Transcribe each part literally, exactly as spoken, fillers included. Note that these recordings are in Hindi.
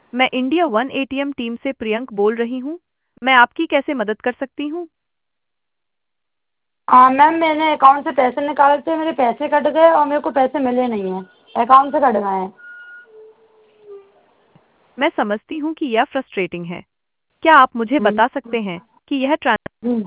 मैं इंडिया वन एटीएम टीम से प्रियंक बोल रही हूँ। मैं आपकी कैसे मदद कर सकती हूँ? हाँ मैम, मैंने अकाउंट से पैसे निकाले थे, मेरे पैसे कट गए और मेरे को पैसे मिले नहीं हैं, अकाउंट से कट गए हैं। मैं समझती हूँ कि यह फ्रस्ट्रेटिंग है। क्या आप मुझे हम्म, बता सकते हैं कि यह ट्रांस हम्म,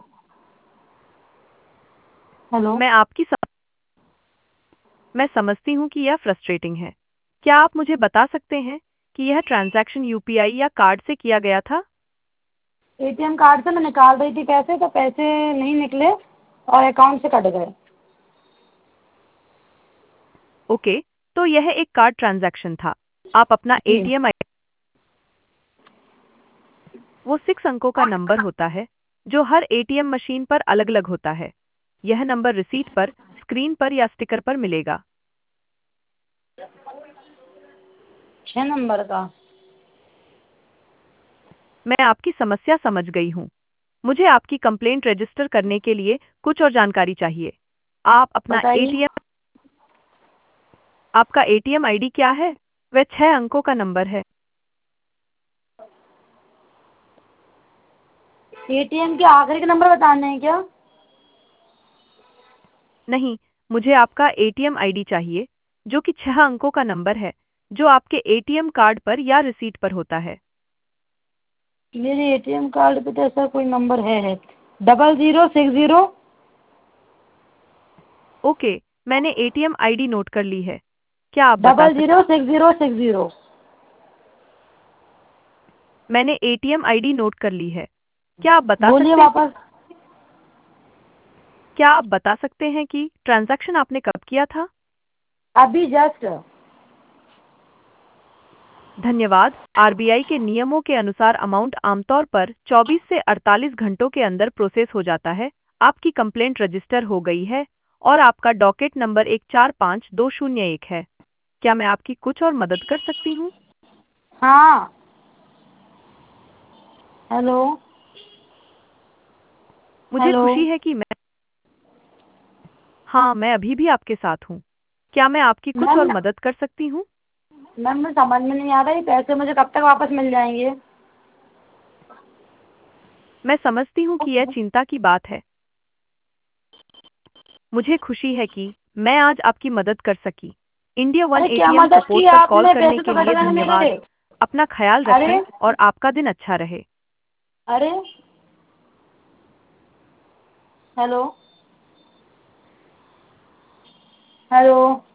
हेलो। मैं आपकी सम... मैं समझती हूँ कि यह फ्रस्ट्रेटिंग है। क्या आप मुझे बता सकते हैं कि यह ट्रांजैक्शन यूपीआई या कार्ड से किया गया था? एटीएम कार्ड से मैं निकाल रही थी पैसे, तो पैसे नहीं निकले और अकाउंट से कट गए। ओके, तो यह एक कार्ड ट्रांजैक्शन था। आप अपना जी। एटीएम आई वो सिक्स अंकों का नंबर होता है जो हर एटीएम मशीन पर अलग-अलग होता है। यह नंबर रिसीट पर, स्क्रीन पर या स्टिकर पर मिलेगा। छः नंबर का। मैं आपकी समस्या समझ गई हूँ। मुझे आपकी कंप्लेंट रजिस्टर करने के लिए कुछ और जानकारी चाहिए। आप अपना बताइए। एटीएम आपका एटीएम आईडी क्या है? वह छह अंकों का नंबर है। एटीएम के आखिरी के नंबर बताने हैं क्या? नहीं, मुझे आपका एटीएम आईडी चाहिए, जो कि छह अंकों का नंबर है, जो आपके एटीएम कार्ड पर या रिसीट पर होता है। मेरे एटीएम कार्ड पे तो ऐसा कोई नंबर है है double zero six zero. Okay, मैंने एटीएम आईडी नोट कर ली है। क्या आप बता डबल सकते zero six zero six zero. मैंने एटीएम आईडी नोट कर ली है। क्या आप बता बोलिए सकते हैं वापस। क्या आप बता सकते हैं कि ट्रांजैक्शन आपने कब किया था? अभी जस्ट। धन्यवाद। आरबीआई के नियमों के अनुसार अमाउंट आमतौर पर चौबीस से अड़तालीस घंटों के अंदर प्रोसेस हो जाता है। आपकी कंप्लेंट रजिस्टर हो गई है और आपका डॉकेट नंबर एक चार पाँच दो शून्य एक है। क्या मैं आपकी कुछ और मदद कर सकती हूँ? हाँ। हेलो। मुझे हेलो। खुशी है कि मैं हाँ, मैं अभी भी आपके साथ हूँ। क्या मैं आपकी कुछ और मैम, मदद कर सकती हूँ? मैम मुझे समझ में नहीं आ रहा, ये पैसे मुझे कब तक वापस मिल जाएंगे? मैं समझती हूँ कि यह चिंता की बात है। मुझे खुशी है कि मैं आज आपकी मदद कर सकी। इंडिया वन अरे क्या एटीएम मदद सपोर्ट की पर कॉल आपने, करने पैसे तो के कट लिए गए ना धन्यवाद। मेरे। अपना ख्याल अरे। रखें और आपका दिन अच्छा रहे। अरे। हेलो। हेलो।